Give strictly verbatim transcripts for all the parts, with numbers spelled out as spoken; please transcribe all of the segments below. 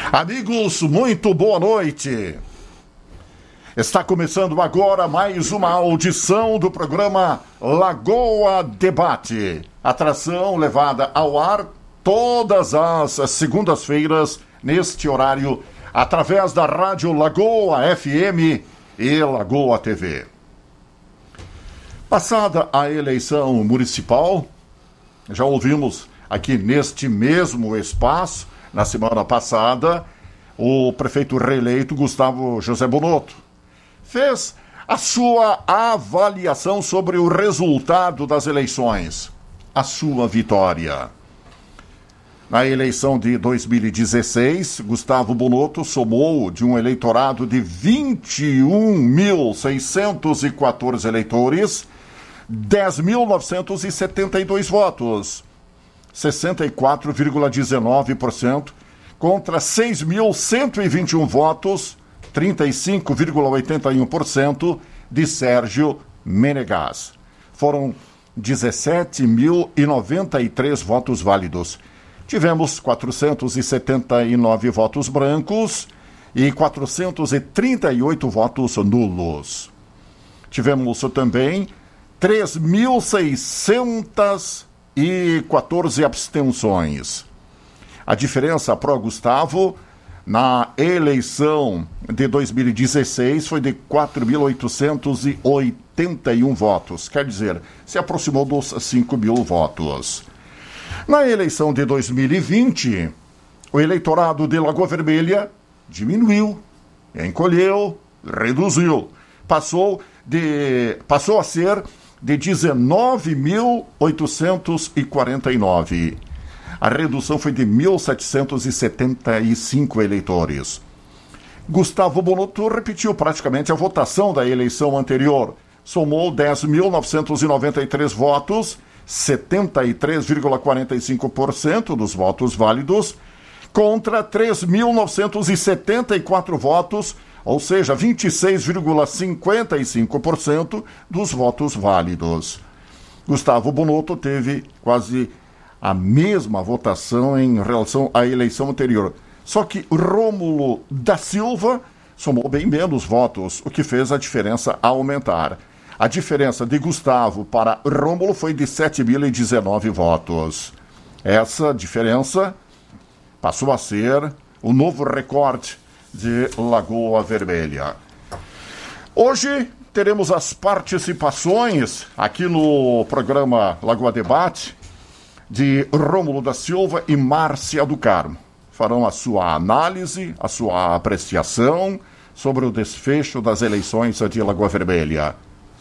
Amigos, muito boa noite. Está começando agora mais uma audição do programa Lagoa Debate. Atração levada ao ar todas as segundas-feiras, neste horário, através da Rádio Lagoa F M e Lagoa T V. Passada a eleição municipal, já ouvimos aqui neste mesmo espaço, na semana passada, o prefeito reeleito Gustavo José Bonotto fez a sua avaliação sobre o resultado das eleições, a sua vitória. Na eleição de dois mil e dezesseis, Gustavo Bonotto somou de um eleitorado de vinte e um mil seiscentos e quatorze eleitores, dez mil novecentos e setenta e dois votos, sessenta e quatro vírgula dezenove por cento, contra seis mil cento e vinte e um votos, trinta e cinco vírgula oitenta e um por cento, de Sérgio Menegas. Foram dezessete mil e noventa e três votos válidos. Tivemos quatrocentos e setenta e nove votos brancos e quatrocentos e trinta e oito votos nulos. Tivemos também três mil seiscentas e quatorze abstenções. A diferença para o Gustavo na eleição de dois mil e dezesseis foi de quatro mil oitocentos e oitenta e um votos, quer dizer, se aproximou dos cinco mil votos. Na eleição de dois mil e vinte, o eleitorado de Lagoa Vermelha diminuiu, encolheu, reduziu, passou, de, passou a ser de dezenove mil oitocentos e quarenta e nove. A redução foi de mil setecentos e setenta e cinco eleitores. Gustavo Bonotto repetiu praticamente a votação da eleição anterior. Somou dez mil novecentos e noventa e três votos, setenta e três vírgula quarenta e cinco por cento dos votos válidos, contra três mil novecentos e setenta e quatro votos, ou seja, vinte e seis vírgula cinquenta e cinco por cento dos votos válidos. Gustavo Bonotto teve quase a mesma votação em relação à eleição anterior. Só que Rômulo da Silva somou bem menos votos, o que fez a diferença aumentar. A diferença de Gustavo para Rômulo foi de sete mil e dezenove votos. Essa diferença passou a ser o novo recorde de Lagoa Vermelha. Hoje teremos as participações aqui no programa Lagoa Debate de Rômulo da Silva e Márcia do Carmo. Farão a sua análise, a sua apreciação sobre o desfecho das eleições de Lagoa Vermelha.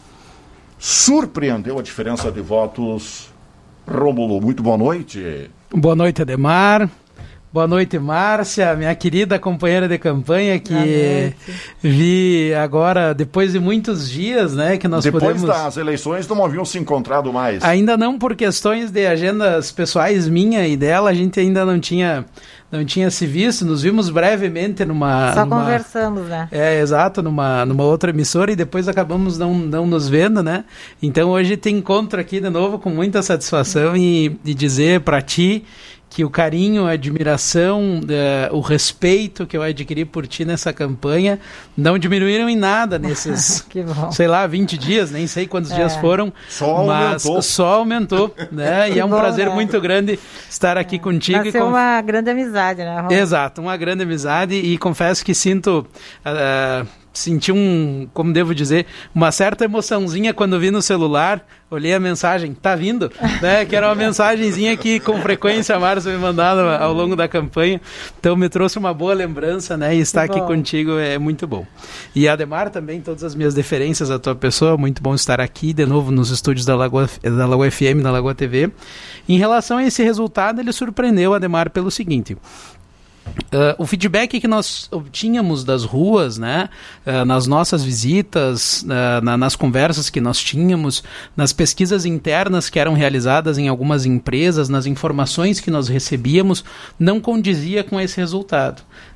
Surpreendeu a diferença de votos. Rômulo, muito boa noite. Boa noite, Ademar. Boa noite, Márcia, minha querida companheira de campanha, que vi agora, depois de muitos dias, né, que nós depois podemos... Depois das eleições não haviam se encontrado mais. Ainda não, por questões de agendas pessoais minha e dela, a gente ainda não tinha, não tinha se visto, nos vimos brevemente numa... Só numa, conversamos, né? É, exato, numa, numa outra emissora, e depois acabamos não, não nos vendo, né? Então hoje te encontro aqui de novo com muita satisfação e, e dizer para ti que o carinho, a admiração, uh, o respeito que eu adquiri por ti nessa campanha não diminuíram em nada nesses, sei lá, vinte dias, nem sei quantos é. dias foram, só mas aumentou. só aumentou, né? E é um bom, prazer né? muito grande estar aqui é. contigo. Nasceu e com... uma grande amizade, né, Rô? Exato, uma grande amizade, e confesso que sinto... Uh, senti um, como devo dizer, uma certa emoçãozinha quando vi no celular, olhei a mensagem, tá vindo, né? Que era uma mensagenzinha que com frequência a Márcia me mandava ao longo da campanha, então me trouxe uma boa lembrança, né? E estar aqui contigo é muito bom. E Ademar também, todas as minhas deferências à tua pessoa, muito bom estar aqui de novo nos estúdios da Lagoa, da Lagoa F M, da Lagoa T V. Em relação a esse resultado, ele surpreendeu Ademar pelo seguinte... Uh, o feedback que nós obtínhamos das ruas, né, uh, nas nossas visitas, uh, na, nas conversas que nós tínhamos, nas pesquisas internas que eram realizadas em algumas empresas, nas informações que nós recebíamos, não condizia com esse resultado.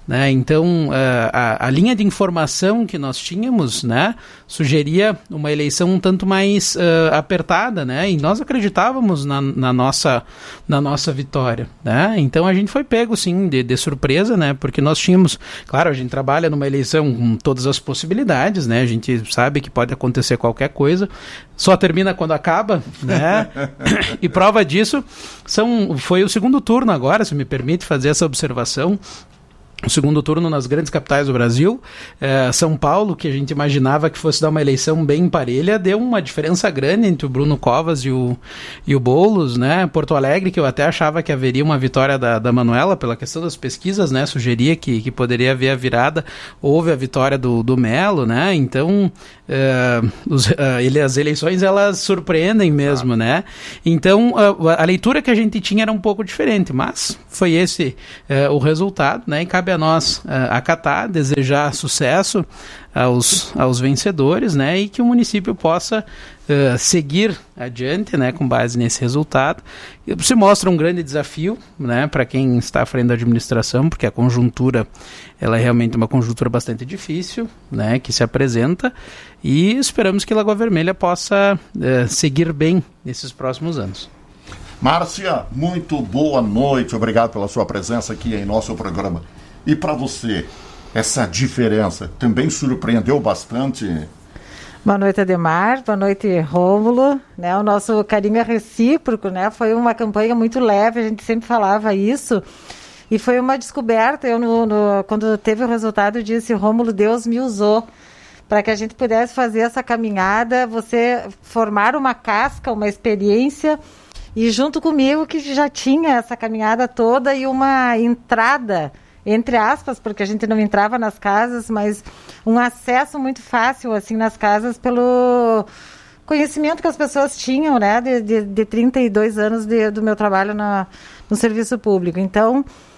né? Então, a, a linha de informação que nós tínhamos, né, sugeria uma eleição um tanto mais uh, apertada, né? E nós acreditávamos na, na, nossa, na nossa vitória, né? Então, a gente foi pego, sim, de, de surpresa, né? Porque nós tínhamos, claro, a gente trabalha numa eleição com todas as possibilidades, né? A gente sabe que pode acontecer qualquer coisa, só termina quando acaba, né? E prova disso são, foi o segundo turno agora, se me permite fazer essa observação. O segundo turno nas grandes capitais do Brasil, é, São Paulo, que a gente imaginava que fosse dar uma eleição bem parelha, deu uma diferença grande entre o Bruno Covas e o, e o Boulos, né? Porto Alegre, que eu até achava que haveria uma vitória da, da Manuela, pela questão das pesquisas, né? Sugeria que, que poderia haver a virada, houve a vitória do, do Melo, né? Então, é, os, é, ele, as eleições, elas surpreendem mesmo, ah. né? Então, a, a leitura que a gente tinha era um pouco diferente, mas foi esse é, o resultado, né? E cabe a nós uh, acatar, desejar sucesso aos, aos vencedores, né, e que o município possa uh, seguir adiante, né, com base nesse resultado. E se mostra um grande desafio, né, para quem está à frente da administração, porque a conjuntura, ela é realmente uma conjuntura bastante difícil, né, que se apresenta, e esperamos que Lagoa Vermelha possa uh, seguir bem nesses próximos anos. Márcia, muito boa noite, obrigado pela sua presença aqui em nosso programa. E para você, essa diferença também surpreendeu bastante? Boa noite, Ademar. Boa noite, Rômulo. Né, o nosso carinho é recíproco, né? Foi uma campanha muito leve, a gente sempre falava isso. E foi uma descoberta. Eu, no, no, quando teve o resultado, eu disse, Rômulo, Deus me usou para que a gente pudesse fazer essa caminhada, você formar uma casca, uma experiência, e junto comigo que já tinha essa caminhada toda e uma entrada, entre aspas, porque a gente não entrava nas casas, mas um acesso muito fácil, assim, nas casas, pelo conhecimento que as pessoas tinham, né, de, de, de trinta e dois anos de, do meu trabalho na, no serviço público. Então,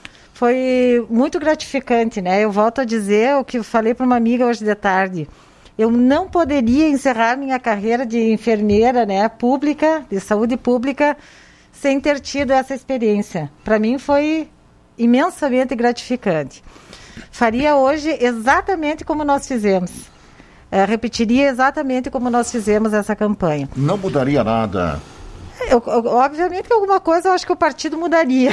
foi muito gratificante, né, eu volto a dizer o que eu falei para uma amiga hoje de tarde, eu não poderia encerrar minha carreira de enfermeira, né, pública, de saúde pública, sem ter tido essa experiência. Para mim foi imensamente gratificante. Faria hoje exatamente como nós fizemos. É, repetiria exatamente como nós fizemos essa campanha. Não mudaria nada? Eu, eu, obviamente que alguma coisa eu acho que o partido mudaria.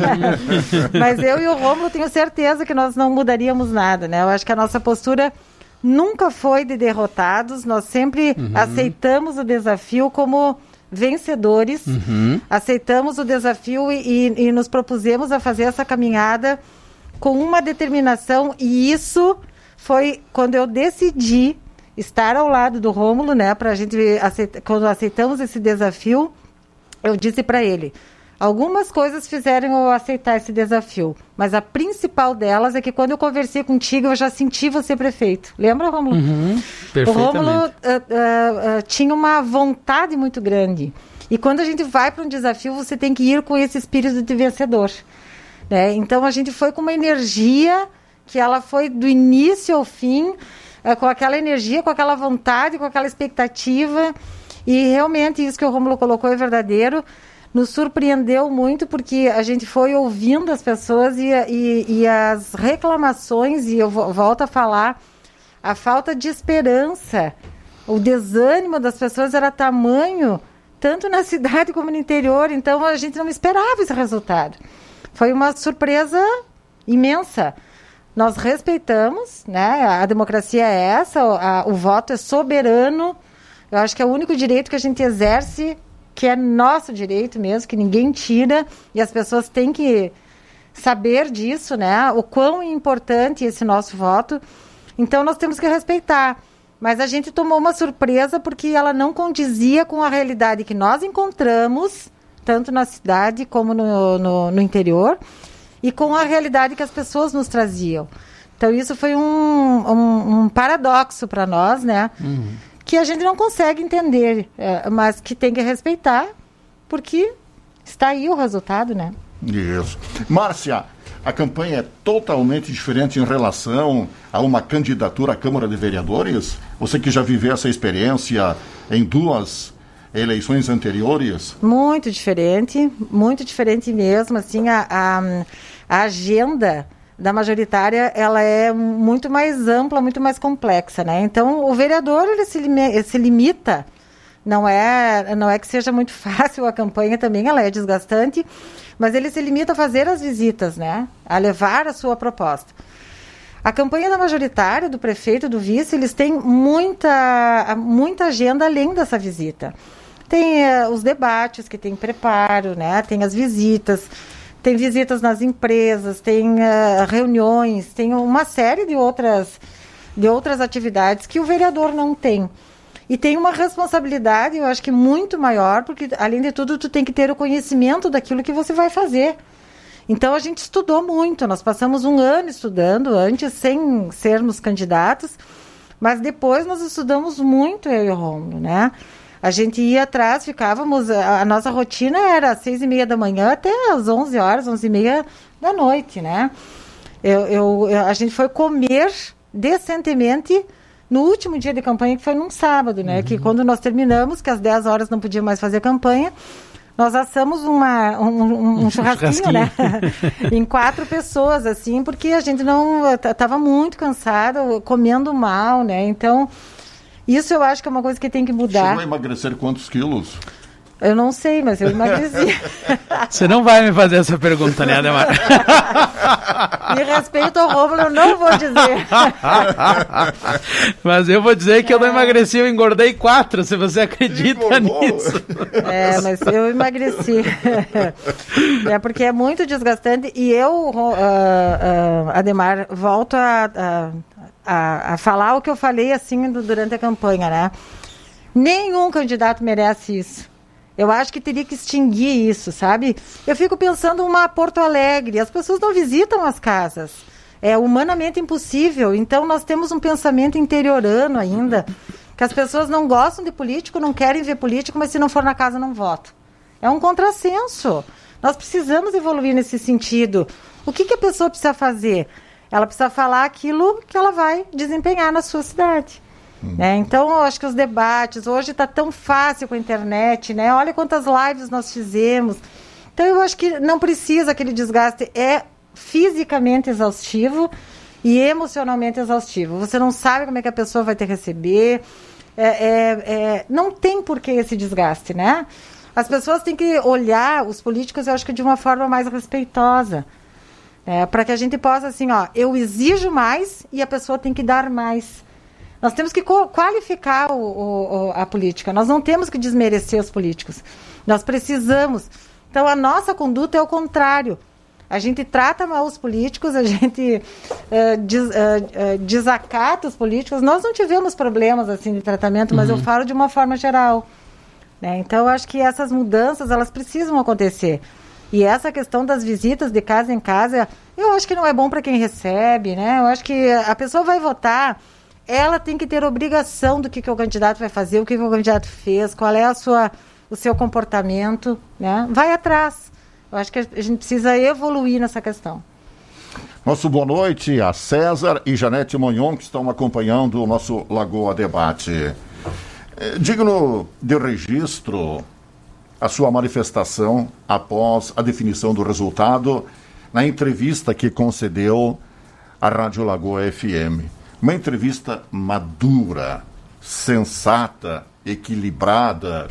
Mas eu e o Rômulo tenho certeza que nós não mudaríamos nada, né? Eu acho que a nossa postura nunca foi de derrotados, nós sempre uhum. aceitamos o desafio como vencedores, uhum. aceitamos o desafio e, e, e nos propusemos a fazer essa caminhada com uma determinação, e isso foi quando eu decidi estar ao lado do Rômulo, né, pra gente aceitar, quando aceitamos esse desafio, eu disse para ele, algumas coisas fizeram eu aceitar esse desafio, mas a principal delas é que quando eu conversei contigo, eu já senti você prefeito. Lembra, Rômulo? Uhum, perfeitamente. O Rômulo uh, uh, uh, tinha uma vontade muito grande. E quando a gente vai para um desafio, você tem que ir com esse espírito de vencedor. Né? Então, a gente foi com uma energia que ela foi do início ao fim, uh, com aquela energia, com aquela vontade, com aquela expectativa. E realmente isso que o Rômulo colocou é verdadeiro. Nos surpreendeu muito porque a gente foi ouvindo as pessoas e, e, e as reclamações, e eu volto a falar, a falta de esperança, o desânimo das pessoas era tamanho, tanto na cidade como no interior, então a gente não esperava esse resultado. Foi uma surpresa imensa. Nós respeitamos, né? A democracia é essa, a, o voto é soberano, eu acho que é o único direito que a gente exerce, que é nosso direito mesmo, que ninguém tira, e as pessoas têm que saber disso, né? O quão importante é esse nosso voto. Então, nós temos que respeitar. Mas a gente tomou uma surpresa porque ela não condizia com a realidade que nós encontramos, tanto na cidade como no, no, no interior, e com a realidade que as pessoas nos traziam. Então, isso foi um, um, um paradoxo para nós, né? Uhum. Que a gente não consegue entender, é, mas que tem que respeitar, porque está aí o resultado, né? Isso. Márcia, a campanha é totalmente diferente em relação a uma candidatura à Câmara de Vereadores? Você que já viveu essa experiência em duas eleições anteriores? Muito diferente, muito diferente mesmo, assim, a, a, a agenda da majoritária, ela é muito mais ampla, muito mais complexa, né? Então, o vereador, ele se, ele se limita, não é, não é que seja muito fácil a campanha também, ela é desgastante, mas ele se limita a fazer as visitas, né? A levar a sua proposta. A campanha da majoritária, do prefeito, do vice, eles têm muita, muita agenda além dessa visita. Tem uh, os debates que tem preparo, né? Tem as visitas, tem visitas nas empresas, tem uh, reuniões, tem uma série de outras, de outras atividades que o vereador não tem. E tem uma responsabilidade, eu acho que muito maior, porque, além de tudo, tu tem que ter o conhecimento daquilo que você vai fazer. Então, a gente estudou muito, nós passamos um ano estudando, antes sem sermos candidatos, mas depois nós estudamos muito, eu e o Romulo, né? A gente ia atrás, ficávamos, a, a nossa rotina era às seis e meia da manhã até às onze horas, onze e meia da noite, né? Eu, eu, eu, a gente foi comer decentemente no último dia de campanha, que foi num sábado, né? Uhum. Que quando nós terminamos, que às dez horas não podia mais fazer campanha, nós assamos uma, um, um, um churrasquinho, churrasquinho, né? Em quatro pessoas, assim, porque a gente não... Estava muito cansada, comendo mal, né? Então... Isso eu acho que é uma coisa que tem que mudar. Chegou a emagrecer quantos quilos? Eu não sei, mas eu emagreci. Você não vai me fazer essa pergunta, né, Ademar? Me respeito ao Rômulo, eu não vou dizer. Mas eu vou dizer que eu não emagreci, eu engordei quatro, se você acredita nisso. É, mas eu emagreci. É porque é muito desgastante. E eu, uh, uh, Ademar, volto a... a A, a falar o que eu falei assim do, durante a campanha, né? Nenhum candidato merece isso. Eu acho que teria que extinguir isso, sabe? Eu fico pensando uma Porto Alegre, as pessoas não visitam as casas. É humanamente impossível. Então nós temos um pensamento interiorano ainda, que as pessoas não gostam de político, não querem ver político, mas se não for na casa não votam. É um contrassenso. Nós precisamos evoluir nesse sentido. O que, que a pessoa precisa fazer? Ela precisa falar aquilo que ela vai desempenhar na sua cidade. Hum. Né? Então, eu acho que os debates, hoje está tão fácil com a internet, né? Olha quantas lives nós fizemos. Então, eu acho que não precisa aquele desgaste, é fisicamente exaustivo e emocionalmente exaustivo. Você não sabe como é que a pessoa vai te receber, é, é, é, não tem por que esse desgaste, né? As pessoas têm que olhar os políticos, eu acho que de uma forma mais respeitosa. É, para que a gente possa, assim, ó, eu exijo mais e a pessoa tem que dar mais. Nós temos que co- qualificar o, o, o, a política, nós não temos que desmerecer os políticos. Nós precisamos. Então, a nossa conduta é o contrário. A gente trata mal os políticos, a gente uh, des, uh, uh, desacata os políticos. Nós não tivemos problemas, assim, de tratamento, mas uhum. eu falo de uma forma geral. Né? Então, eu acho que essas mudanças, elas precisam acontecer. E essa questão das visitas de casa em casa, eu acho que não é bom para quem recebe, né? Eu acho que a pessoa vai votar, ela tem que ter obrigação do que, que o candidato vai fazer, o que, que o candidato fez, qual é a sua, o seu comportamento, né? Vai atrás. Eu acho que a gente precisa evoluir nessa questão. Nosso boa noite a César e Janete Monhon, que estão acompanhando o nosso Lagoa Debate. É, digno de registro a sua manifestação após a definição do resultado na entrevista que concedeu à Rádio Lagoa F M. Uma entrevista madura, sensata, equilibrada,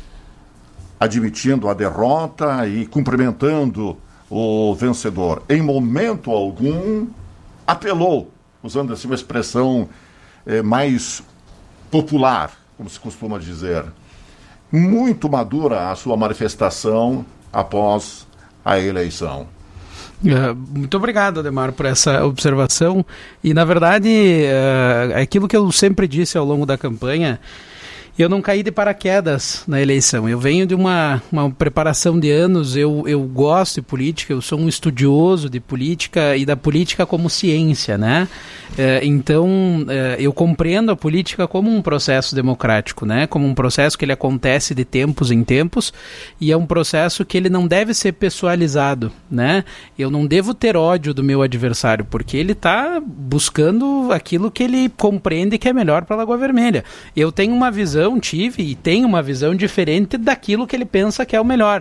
admitindo a derrota e cumprimentando o vencedor. Em momento algum, apelou, usando assim uma expressão eh, mais popular, como se costuma dizer. Muito madura a sua manifestação após a eleição. Uh, muito obrigado, Ademar, por essa observação. E, na verdade, uh, aquilo que eu sempre disse ao longo da campanha, eu não caí de paraquedas na eleição. Eu venho de uma, uma preparação de anos, eu, eu gosto de política, eu sou um estudioso de política e da política como ciência, né? É, então, é, eu compreendo a política como um processo democrático, né? Como um processo que ele acontece de tempos em tempos e é um processo que ele não deve ser pessoalizado, né? Eu não devo ter ódio do meu adversário, porque ele está buscando aquilo que ele compreende que é melhor para a Lagoa Vermelha. Eu tenho uma visão, tive e tenho uma visão diferente daquilo que ele pensa que é o melhor.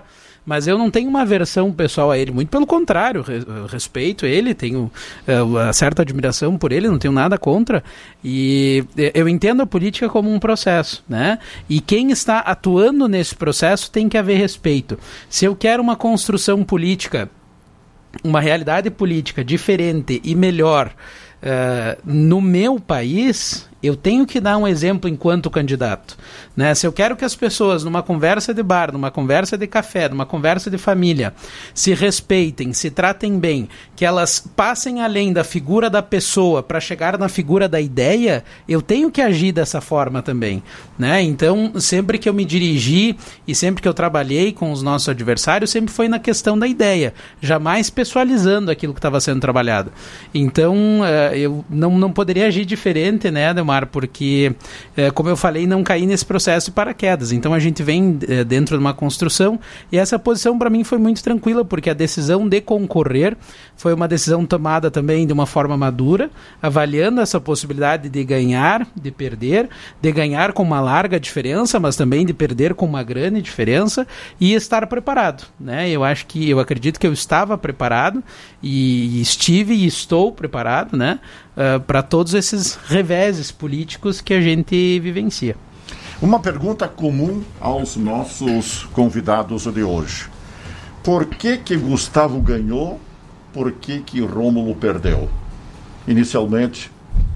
mas eu não tenho uma aversão pessoal a ele, muito pelo contrário, re- respeito ele, tenho uh, uma certa admiração por ele, não tenho nada contra, e eu entendo a política como um processo, né? E quem está atuando nesse processo tem que haver respeito. Se eu quero uma construção política, uma realidade política diferente e melhor uh, no meu país, eu tenho que dar um exemplo enquanto candidato, né? Se eu quero que as pessoas, numa conversa de bar, numa conversa de café, numa conversa de família, se respeitem, se tratem bem, que elas passem além da figura da pessoa para chegar na figura da ideia, eu tenho que agir dessa forma também, né? Então, sempre que eu me dirigi e sempre que eu trabalhei com os nossos adversários, sempre foi na questão da ideia, jamais pessoalizando aquilo que estava sendo trabalhado. Então, uh, eu não, não poderia agir diferente, né, Delmar, porque, uh, como eu falei, não caí nesse processo de paraquedas. Então, a gente vem uh, dentro de uma construção e essa posição para mim foi muito tranquila, porque a decisão de concorrer foi uma decisão tomada também de uma forma madura, avaliando essa possibilidade de ganhar, de perder, de ganhar com uma larga diferença, mas também de perder com uma grande diferença e estar preparado, né? Eu acho que, eu acredito que eu estava preparado e estive e estou preparado, né, uh, para todos esses reveses políticos que a gente vivencia. Uma pergunta comum aos nossos convidados de hoje. Por que que Gustavo ganhou? Por que que Rômulo perdeu? Inicialmente,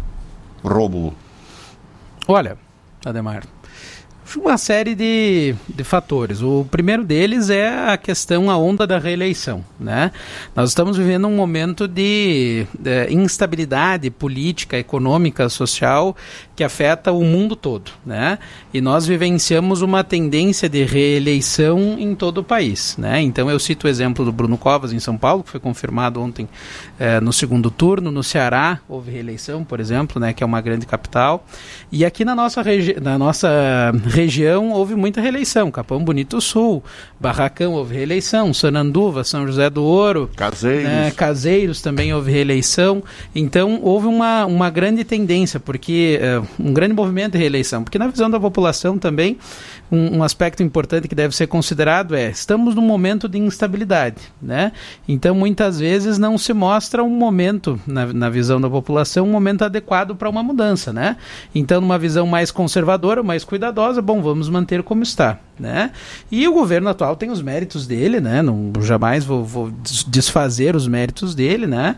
Rômulo. Olha, Ademar, uma série de, de fatores. O primeiro deles é a questão, a onda da reeleição, né? Nós estamos vivendo um momento de, de instabilidade política, econômica, social, que afeta o mundo todo, né? E nós vivenciamos uma tendência de reeleição em todo o país, né? Então eu cito o exemplo do Bruno Covas em São Paulo, que foi confirmado ontem eh, no segundo turno. No Ceará houve reeleição, por exemplo, né, que é uma grande capital. E aqui na nossa, regi- na nossa região houve muita reeleição. Capão Bonito Sul, Barracão houve reeleição, Sananduva, São José do Ouro, Caseiros, né, Caseiros também houve reeleição. Então houve uma, uma grande tendência, porque uh, um grande movimento de reeleição, porque na visão da população também um, um aspecto importante que deve ser considerado é, estamos num momento de instabilidade, né? Então muitas vezes não se mostra um momento, na, na visão da população, um momento adequado para uma mudança, né? Então numa visão mais conservadora, mais cuidadosa, bom, vamos manter como está, né? E o governo atual tem os méritos dele, né? Não, jamais vou, vou desfazer os méritos dele, né?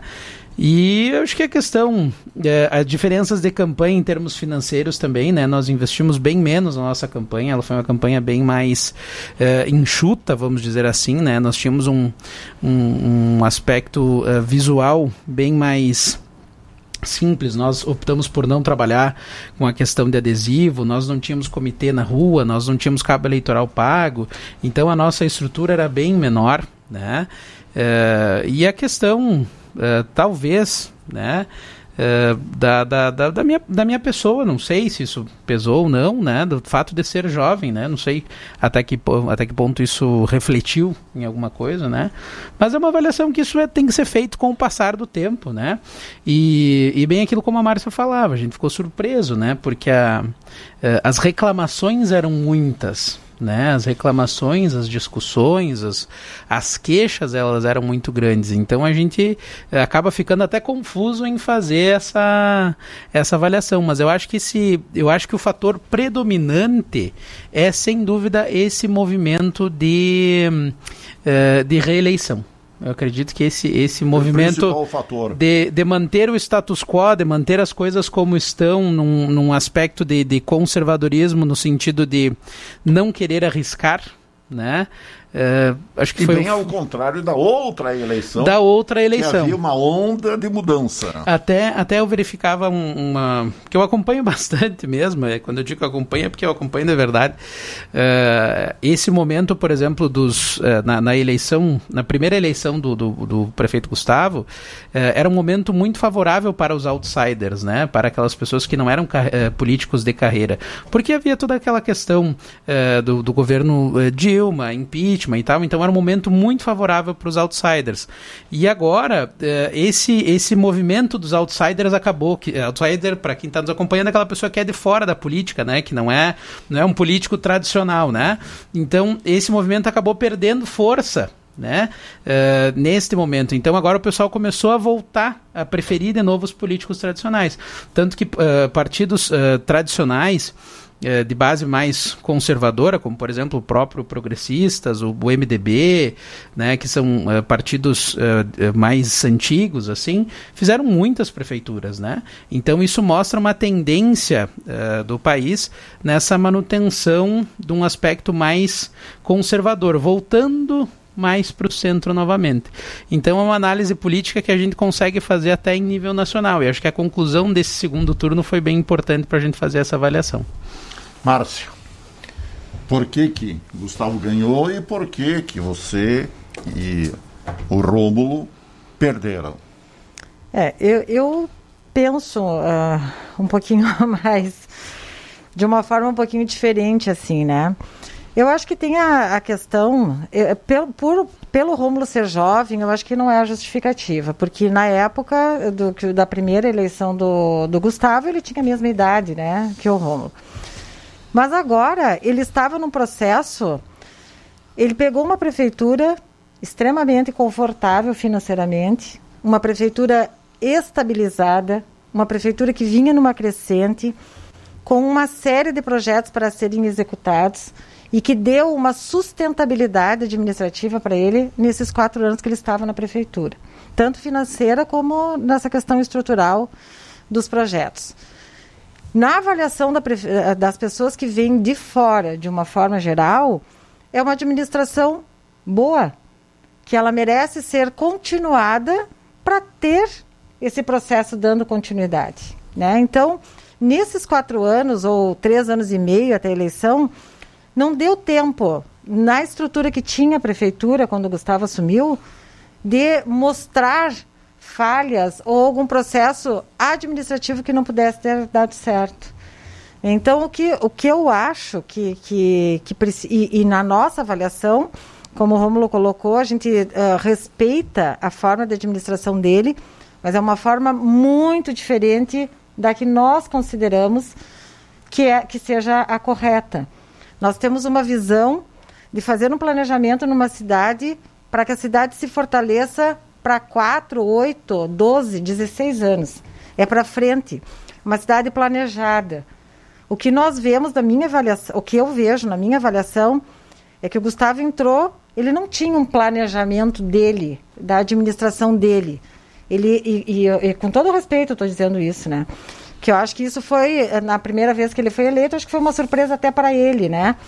E eu acho que a questão, é, as diferenças de campanha em termos financeiros também, né? Nós investimos bem menos na nossa campanha, ela foi uma campanha bem mais é, enxuta, vamos dizer assim, né? Nós tínhamos um, um, um aspecto uh, visual bem mais simples, nós optamos por não trabalhar com a questão de adesivo, nós não tínhamos comitê na rua, nós não tínhamos cabo eleitoral pago, então a nossa estrutura era bem menor, né? Uh, e a questão, uh, talvez, né, uh, da, da, da, da, minha, da minha pessoa, não sei se isso pesou ou não, né, do fato de ser jovem, né, não sei até que, até que ponto isso refletiu em alguma coisa, né, mas é uma avaliação que isso é, tem que ser feito com o passar do tempo, né, e, e bem aquilo como a Márcia falava, a gente ficou surpreso, né, porque a, as reclamações eram muitas, né, as reclamações, as discussões, as, as queixas, elas eram muito grandes, então a gente acaba ficando até confuso em fazer essa, essa avaliação, mas eu acho que se, eu acho que o fator predominante é sem dúvida esse movimento de, uh, de reeleição. Eu acredito que esse, esse movimento de, de manter o status quo, de manter as coisas como estão, num, num aspecto de, de conservadorismo, no sentido de não querer arriscar, né? Uh, acho que e foi bem um... ao contrário da outra eleição. Da outra eleição. Que havia uma onda de mudança. Até, até eu verificava um, uma... que eu acompanho bastante mesmo, é, quando eu digo que eu acompanho é porque eu acompanho de verdade. Uh, esse momento, por exemplo, dos, uh, na, na eleição, na primeira eleição do, do, do prefeito Gustavo, uh, era um momento muito favorável para os outsiders, né? Para aquelas pessoas que não eram uh, políticos de carreira. Porque havia toda aquela questão uh, do, do governo uh, Dilma, impeachment, impeachment e tal, então era um momento muito favorável para os outsiders. E agora, uh, esse, esse movimento dos outsiders acabou. Que, outsider, para quem está nos acompanhando, é aquela pessoa que é de fora da política, né? Que não é, não é um político tradicional, né? Então, esse movimento acabou perdendo força, né, uh, neste momento. Então agora o pessoal começou a voltar a preferir de novo os políticos tradicionais. Tanto que uh, partidos uh, tradicionais uh, de base mais conservadora, como por exemplo o próprio Progressistas, o, o M D B, né, que são uh, partidos uh, mais antigos, assim, fizeram muitas prefeituras, né? Então isso mostra uma tendência uh, do país nessa manutenção de um aspecto mais conservador, voltando mais para o centro novamente. Então é uma análise política que a gente consegue fazer até em nível nacional, e acho que a conclusão desse segundo turno foi bem importante para a gente fazer essa avaliação. Márcio, por que que Gustavo ganhou e por que que você e o Rômulo perderam? É, eu, eu penso uh, um pouquinho mais, de uma forma um pouquinho diferente, assim, né? Eu acho que tem a, a questão, eu, pelo, por, pelo Rômulo ser jovem, eu acho que não é a justificativa, porque na época do, da primeira eleição do, do Gustavo, ele tinha a mesma idade, né, que o Rômulo. Mas agora, ele estava num processo, ele pegou uma prefeitura extremamente confortável financeiramente, uma prefeitura estabilizada, uma prefeitura que vinha numa crescente, com uma série de projetos para serem executados, e que deu uma sustentabilidade administrativa para ele nesses quatro anos que ele estava na prefeitura, tanto financeira como nessa questão estrutural dos projetos. Na avaliação da prefe... das pessoas que vêm de fora, de uma forma geral, é uma administração boa, que ela merece ser continuada para ter esse processo dando continuidade, né? Então, nesses quatro anos, ou três anos e meio até a eleição, não deu tempo, na estrutura que tinha a prefeitura, quando o Gustavo assumiu, de mostrar falhas ou algum processo administrativo que não pudesse ter dado certo. Então, o que, o que eu acho que... que, que e, e na nossa avaliação, como o Rômulo colocou, a gente uh, respeita a forma de administração dele, mas é uma forma muito diferente da que nós consideramos que, é, que seja a correta. Nós temos uma visão de fazer um planejamento numa cidade para que a cidade se fortaleça para quatro, oito, doze, dezesseis anos. É para frente. Uma cidade planejada. O que nós vemos da minha avaliação, o que eu vejo na minha avaliação, é que o Gustavo entrou, ele não tinha um planejamento dele, da administração dele. Ele, e, e, e com todo o respeito eu estou dizendo isso, né? Que eu acho que isso foi, na primeira vez que ele foi eleito, acho que foi uma surpresa até para ele, né?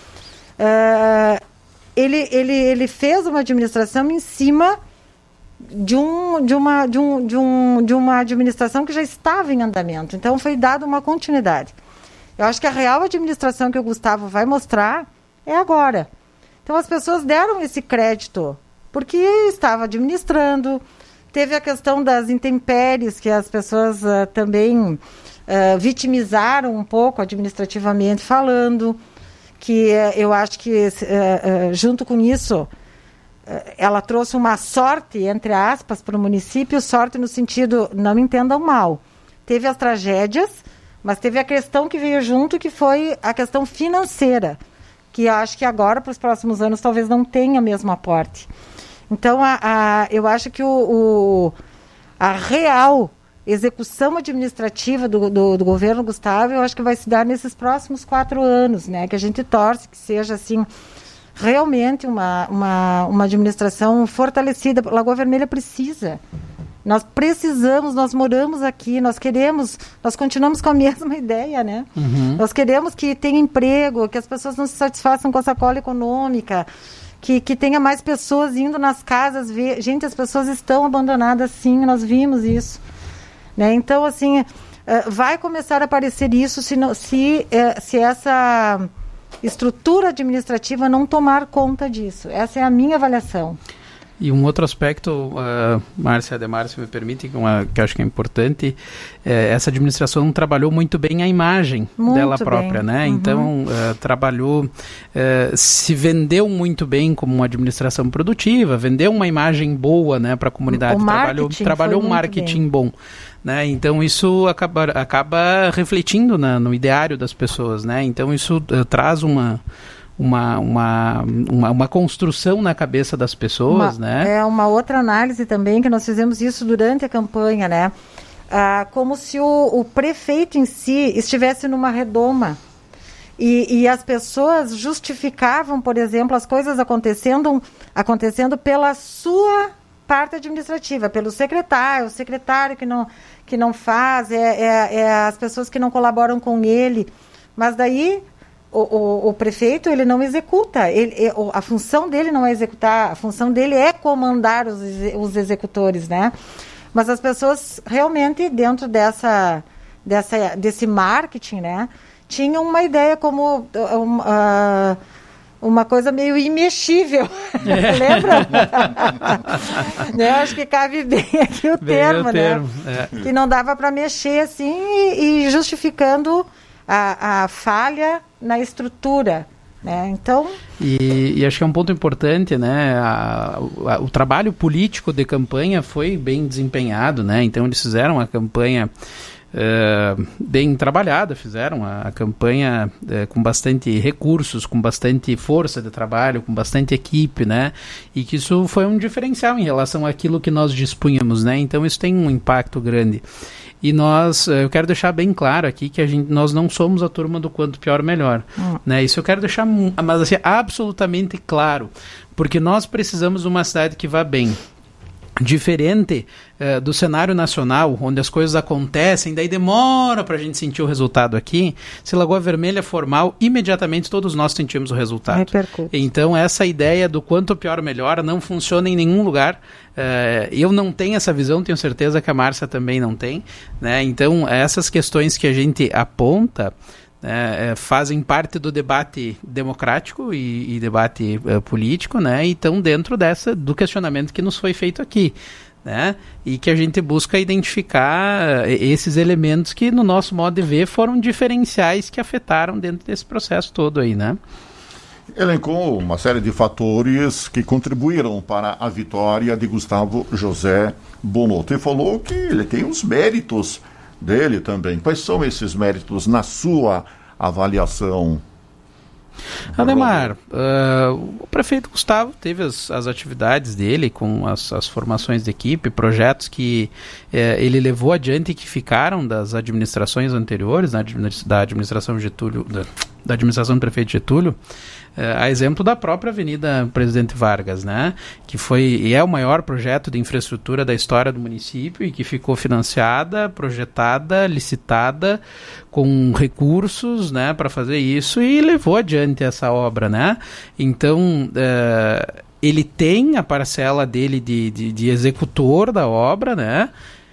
Uh, ele, ele, ele fez uma administração em cima de, um, de, uma, de, um, de, um, de uma administração que já estava em andamento. Então, foi dada uma continuidade. Eu acho que a real administração que o Gustavo vai mostrar é agora. Então, as pessoas deram esse crédito, porque estava administrando. Teve a questão das intempéries, que as pessoas uh, também... Uh, vitimizaram um pouco administrativamente falando, que uh, eu acho que uh, uh, junto com isso uh, ela trouxe uma sorte, entre aspas, para o município, sorte no sentido, não me entendam mal, teve as tragédias, mas teve a questão que veio junto, que foi a questão financeira, que eu acho que agora, para os próximos anos, talvez não tenha o mesmo aporte. Então, a, a, eu acho que o, o, a real execução administrativa do, do, do governo Gustavo, eu acho que vai se dar nesses próximos quatro anos, né? Que a gente torce que seja, assim, realmente uma, uma, uma administração fortalecida. Lagoa Vermelha precisa. Nós precisamos, nós moramos aqui, nós queremos, nós continuamos com a mesma ideia, né? Uhum. Nós queremos que tenha emprego, que as pessoas não se satisfaçam com a sacola econômica, que, que tenha mais pessoas indo nas casas ver. Gente, as pessoas estão abandonadas, sim, nós vimos isso. Né? Então, assim, uh, vai começar a aparecer isso se, não, se, uh, se essa estrutura administrativa não tomar conta disso. Essa é a minha avaliação. E um outro aspecto, uh, Márcia, Ademar, se me permite, uma, que eu acho que é importante, é, essa administração trabalhou muito bem a imagem muito dela própria, bem. né? Uhum. Então, uh, trabalhou, uh, se vendeu muito bem como uma administração produtiva, vendeu uma imagem boa, né, para a comunidade, o trabalhou, trabalhou um marketing bem. bom. Né? Então isso acaba, acaba refletindo na, no ideário das pessoas, né? Então isso uh, traz uma, uma, uma, uma, uma construção na cabeça das pessoas, uma, né? É uma outra análise também, que nós fizemos isso durante a campanha, né? Ah, como se o, o prefeito em si estivesse numa redoma e, e as pessoas justificavam, por exemplo, as coisas acontecendo, acontecendo pela sua parte administrativa, pelo secretário, o secretário que não, que não faz, é, é, é as pessoas que não colaboram com ele. Mas daí o, o, o prefeito ele não executa, ele, a função dele não é executar, a função dele é comandar os, os executores, né? Mas as pessoas realmente dentro dessa, dessa, desse marketing, né, tinham uma ideia como um, uh, uma coisa meio imexível, é. Lembra? Né? Acho que cabe bem aqui o bem termo, o termo, né? É. Que não dava para mexer assim e, e justificando a, a falha na estrutura, né? Então... E, e acho que é um ponto importante, né? A, a, o trabalho político de campanha foi bem desempenhado, né? Então eles fizeram a campanha Uh, bem trabalhada, fizeram a, a campanha uh, com bastante recursos, com bastante força de trabalho, com bastante equipe, né? E que isso foi um diferencial em relação àquilo que nós dispunhamos, né? Então isso tem um impacto grande. E nós, eu quero deixar bem claro aqui que a gente, nós não somos a turma do quanto pior melhor, hum. né? Isso eu quero deixar, mas assim, absolutamente claro, porque nós precisamos de uma cidade que vá bem. Diferente uh, do cenário nacional, onde as coisas acontecem, daí demora para a gente sentir o resultado aqui. Se Lagoa Vermelha for mal, imediatamente todos nós sentimos o resultado. Repercute. Então essa ideia do quanto pior melhor não funciona em nenhum lugar. Uh, eu não tenho essa visão, tenho certeza que a Márcia também não tem, né? Então essas questões que a gente aponta É, é, fazem parte do debate democrático e, e debate é, político, né? E estão dentro dessa, do questionamento que nos foi feito aqui, né? E que a gente busca identificar esses elementos que, no nosso modo de ver, foram diferenciais que afetaram dentro desse processo todo aí, né? Elencou uma série de fatores que contribuíram para a vitória de Gustavo José Bonotto e falou que ele tem os méritos dele também. Quais são esses méritos na sua avaliação? Ademar, uh, o prefeito Gustavo teve as, as atividades dele com as, as formações de equipe, projetos que eh, ele levou adiante e que ficaram das administrações anteriores, na, da administração Getúlio, da, da administração do prefeito Getúlio, eh, a exemplo da própria Avenida Presidente Vargas, né, que foi e é o maior projeto de infraestrutura da história do município e que ficou financiada, projetada, licitada, com recursos, né, para fazer isso e levou adiante essa obra, né? Então, uh, ele tem a parcela dele de, de, de executor da obra, né?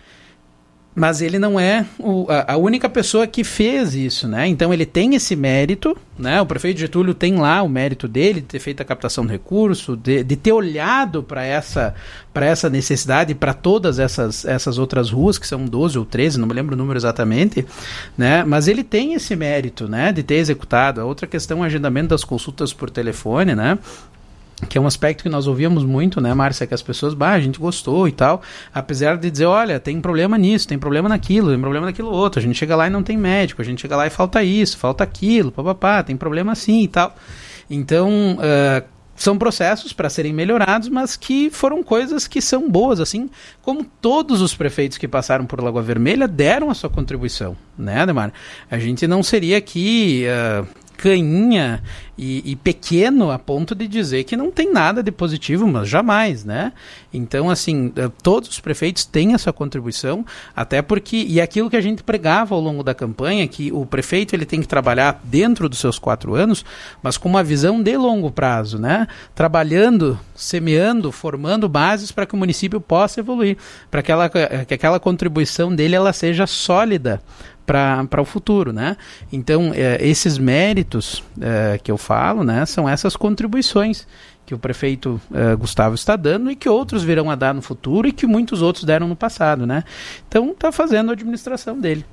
Mas ele não é o, a, a única pessoa que fez isso, né? Então ele tem esse mérito, né? O prefeito Getúlio tem lá o mérito dele de ter feito a captação de recurso, de, de ter olhado para essa, para essa necessidade, para todas essas, essas outras ruas, que são doze ou treze, não me lembro o número exatamente, né? Mas ele tem esse mérito, né? De ter executado. A outra questão é o agendamento das consultas por telefone, né? Que é um aspecto que nós ouvíamos muito, né, Márcia, que as pessoas, bah, a gente gostou e tal, apesar de dizer, olha, tem problema nisso, tem problema naquilo, tem problema naquilo outro, a gente chega lá e não tem médico, a gente chega lá e falta isso, falta aquilo, papapá, tem problema assim e tal. Então, uh, são processos para serem melhorados, mas que foram coisas que são boas, assim como todos os prefeitos que passaram por Lagoa Vermelha deram a sua contribuição, né, Ademar? A gente não seria aqui... Uh, cainha e, e pequeno a ponto de dizer que não tem nada de positivo, mas jamais, né? Então, assim, todos os prefeitos têm a sua contribuição, até porque, e aquilo que a gente pregava ao longo da campanha, que o prefeito ele tem que trabalhar dentro dos seus quatro anos, mas com uma visão de longo prazo, né? Trabalhando, semeando, formando bases para que o município possa evoluir, para que, ela, que aquela contribuição dele ela seja sólida para o futuro, né? Então, é, esses méritos é, que eu falo, né, são essas contribuições que o prefeito uh, Gustavo está dando e que outros virão a dar no futuro e que muitos outros deram no passado, né? Então está fazendo a administração dele.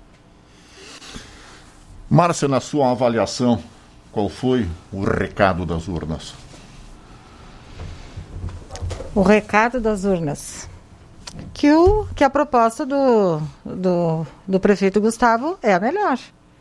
Márcia, na sua avaliação, qual foi o recado das urnas? O recado das urnas, que, o, que a proposta do, do, do prefeito Gustavo é a melhor.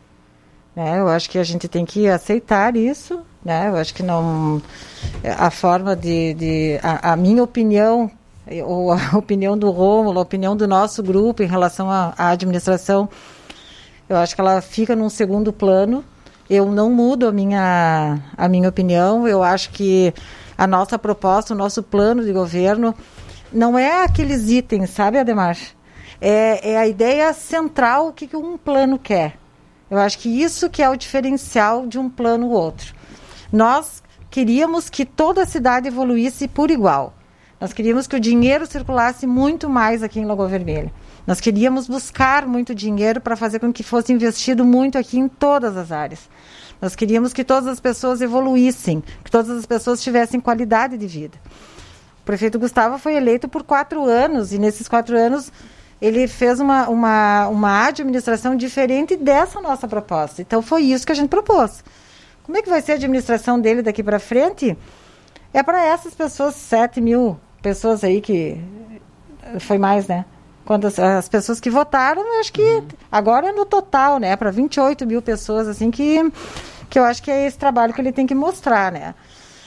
Né? Eu acho que a gente tem que aceitar isso, né? Eu acho que não... A forma de... de a, a minha opinião, ou a opinião do Rômulo, a opinião do nosso grupo em relação à, à administração, eu acho que ela fica num segundo plano. Eu não mudo a minha, a minha opinião. Eu acho que a nossa proposta, o nosso plano de governo, não é aqueles itens, sabe, Ademar? É, é a ideia central, o que, que um plano quer. Eu acho que isso que é o diferencial de um plano ou outro. Nós queríamos que toda a cidade evoluísse por igual. Nós queríamos que o dinheiro circulasse muito mais aqui em Lagoa Vermelha. Nós queríamos buscar muito dinheiro para fazer com que fosse investido muito aqui em todas as áreas. Nós queríamos que todas as pessoas evoluíssem, que todas as pessoas tivessem qualidade de vida. O prefeito Gustavo foi eleito por quatro anos e nesses quatro anos ele fez uma, uma, uma administração diferente dessa nossa proposta. Então foi isso que a gente propôs. Como é que vai ser a administração dele daqui para frente? É para essas pessoas, sete mil pessoas aí que... Foi mais, né? Quando as, as pessoas que votaram, eu acho que uhum. agora é no total, né? Para vinte e oito mil pessoas, assim, que, que eu acho que é esse trabalho que ele tem que mostrar, né?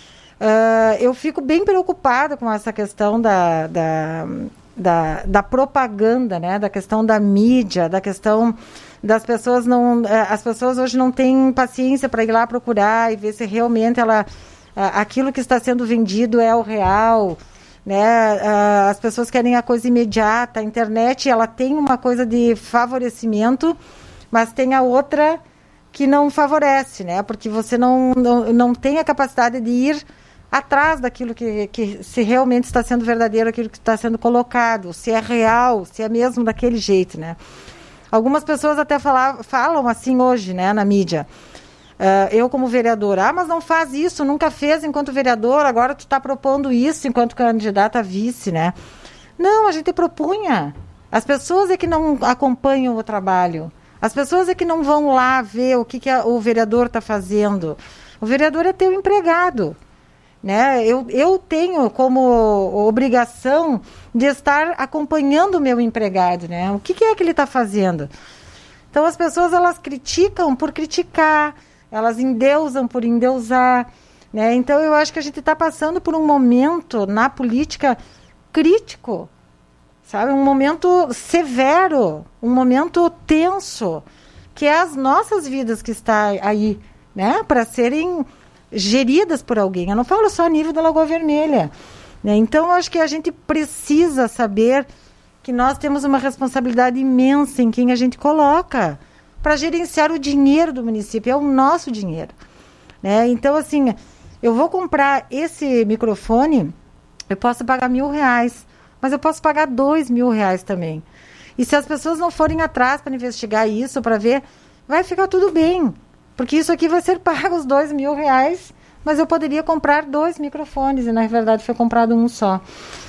Uh, eu fico bem preocupada com essa questão da, da, da, da propaganda, né? Da questão da mídia, da questão das pessoas não... As pessoas hoje não têm paciência para ir lá procurar e ver se realmente ela, aquilo que está sendo vendido é o real, né? As pessoas querem a coisa imediata. A internet, ela tem uma coisa de favorecimento, mas tem a outra que não favorece, né? Porque você não, não, não tem a capacidade de ir atrás daquilo que, que se realmente está sendo verdadeiro, aquilo que está sendo colocado, se é real, se é mesmo daquele jeito, né? Algumas pessoas até falam, falam assim hoje, né, na mídia. Uh, eu como vereadora, ah, mas não faz isso, nunca fez enquanto vereador, agora tu está propondo isso enquanto candidata a vice, né? Não, a gente propunha. As pessoas é que não acompanham o trabalho. As pessoas é que não vão lá ver o que, que a, o vereador está fazendo. O vereador é teu empregado. Né? Eu, eu tenho como obrigação de estar acompanhando o meu empregado, né? O que, que é que ele está fazendo? Então as pessoas, elas criticam por criticar, elas endeusam por endeusar, né? Então eu acho que a gente está passando por um momento na política crítico, sabe? Um momento severo, um momento tenso, que é as nossas vidas que está aí, né? Para serem geridas por alguém. Eu não falo só a nível da Lagoa Vermelha, né? Então, eu acho que a gente precisa saber que nós temos uma responsabilidade imensa em quem a gente coloca para gerenciar o dinheiro do município. É o nosso dinheiro, né? Então, assim, eu vou comprar esse microfone, eu posso pagar mil reais, mas eu posso pagar dois mil reais também. E se as pessoas não forem atrás para investigar isso, para ver, vai ficar tudo bem. Porque isso aqui vai ser pago os dois mil reais, mas eu poderia comprar dois microfones, e na verdade foi comprado um só.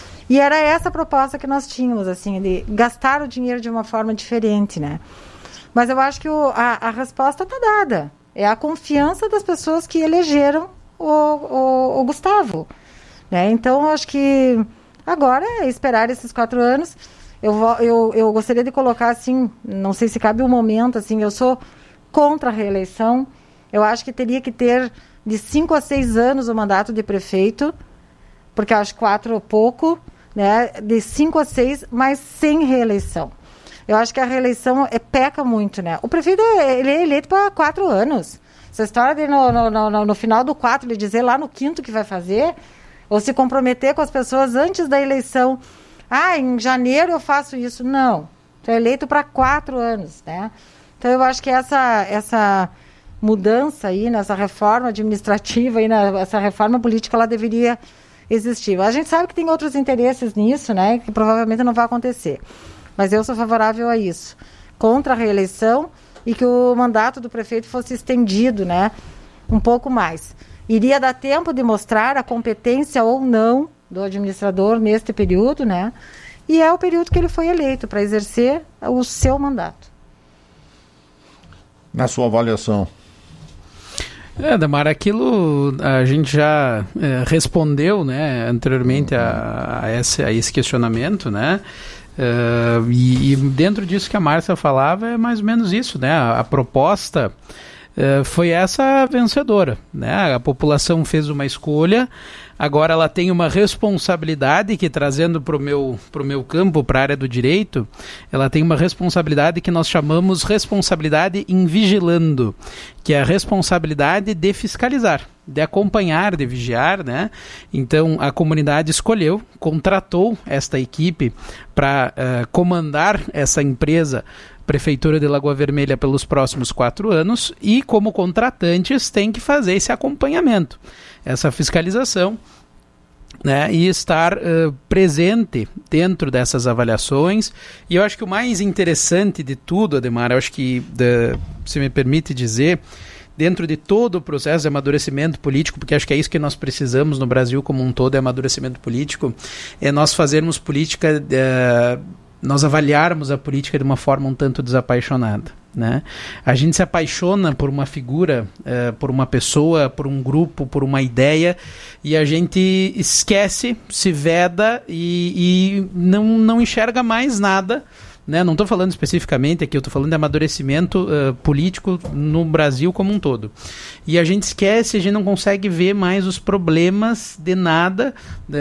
E era essa a proposta que nós tínhamos, assim, de gastar o dinheiro de uma forma diferente, né? Mas eu acho que o, a, a resposta está dada. É a confiança das pessoas que elegeram o, o, o Gustavo, né? Então, eu acho que agora é esperar esses quatro anos. Eu, eu, eu gostaria de colocar, assim, não sei se cabe o momento, assim, eu sou contra a reeleição. Eu acho que teria que ter de cinco a seis anos o mandato de prefeito, porque eu acho quatro pouco, né? De cinco a seis, mas sem reeleição. Eu acho que a reeleição é, peca muito, né? O prefeito, ele é eleito para quatro anos. Essa história de no, no, no, no final do quatro, ele dizer lá no quinto que vai fazer, ou se comprometer com as pessoas antes da eleição. Ah, em janeiro eu faço isso. Não. Tu é eleito para quatro anos, né? Então, eu acho que essa, essa mudança aí, nessa reforma administrativa, aí, essa reforma política, ela deveria existir. A gente sabe que tem outros interesses nisso, né, que provavelmente não vai acontecer. Mas eu sou favorável a isso. Contra a reeleição e que o mandato do prefeito fosse estendido, né, um pouco mais. iria dar tempo de mostrar a competência ou não do administrador neste período, né? E é o período que ele foi eleito para exercer o seu mandato. Na sua avaliação? É, Damara, aquilo a gente já é, respondeu, né, anteriormente a, a, esse, a esse questionamento, né? Uh, e, e dentro disso que a Márcia falava é mais ou menos isso, né? A, a proposta uh, foi essa vencedora, né? A população fez uma escolha, agora ela tem uma responsabilidade que, trazendo para o meu, pro meu campo, para a área do direito, ela tem uma responsabilidade que nós chamamos responsabilidade em vigilando, que é a responsabilidade de fiscalizar, de acompanhar, de vigiar, né? Então a comunidade escolheu, contratou esta equipe para uh, comandar essa empresa Prefeitura de Lagoa Vermelha pelos próximos quatro anos e, como contratantes, tem que fazer esse acompanhamento, essa fiscalização, né, e estar uh, presente dentro dessas avaliações. E eu acho que o mais interessante de tudo, Ademar, eu acho que, de, se me permite dizer, dentro de todo o processo de amadurecimento político, porque acho que é isso que nós precisamos no Brasil como um todo, é amadurecimento político, é nós fazermos política, uh, nós avaliarmos a política de uma forma um tanto desapaixonada, né? A gente se apaixona por uma figura, uh, por uma pessoa, por um grupo, por uma ideia, e a gente esquece, se veda e, e não, não enxerga mais nada, né? Não estou falando especificamente aqui, eu estou falando de amadurecimento uh, político no Brasil como um todo. E a gente esquece, a gente não consegue ver mais os problemas de nada,